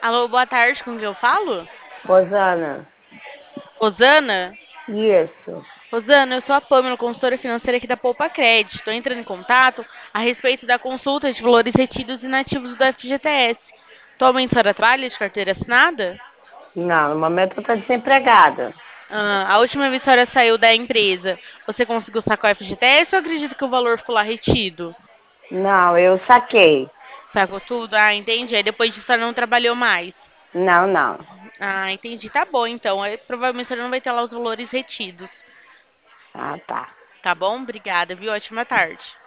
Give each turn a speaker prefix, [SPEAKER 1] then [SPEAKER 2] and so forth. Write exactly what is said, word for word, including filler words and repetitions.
[SPEAKER 1] Alô, boa tarde, com quem eu falo?
[SPEAKER 2] Rosana,
[SPEAKER 1] Rosana?
[SPEAKER 2] isso.
[SPEAKER 1] Rosana, eu sou a Pâmela, consultora financeira aqui da Poupa Crédito. Estou entrando em contato a respeito da consulta de valores retidos e inativos do F G T S. Atualmente a senhora trabalha de carteira assinada?
[SPEAKER 2] Não, no momento eu tô desempregada.
[SPEAKER 1] Ah, a última vez que a senhora saiu da empresa, você conseguiu sacar o F G T S ou acredita que o valor ficou lá retido?
[SPEAKER 2] Não, eu saquei.
[SPEAKER 1] Sacou tudo? Ah, entendi. Aí depois disso a senhora não trabalhou mais.
[SPEAKER 2] Não, não.
[SPEAKER 1] Ah, entendi. Tá bom, então. Aí, provavelmente a senhora não vai ter lá os valores retidos.
[SPEAKER 2] Ah, tá.
[SPEAKER 1] Tá bom? Obrigada, viu? Ótima tarde.